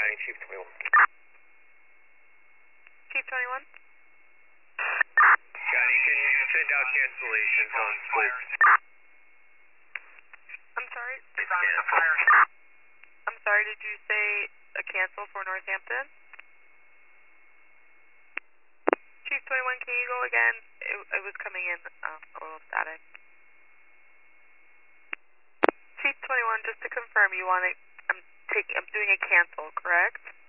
County, Chief 21. Chief 21? County, can you send out cancellations on fleets? I'm sorry? Cancel. I'm sorry, did you say a cancel for Northampton? Chief 21, can you go again? It was coming in a little static. Chief 21, just to confirm, you want to, I'm doing a cancel, correct?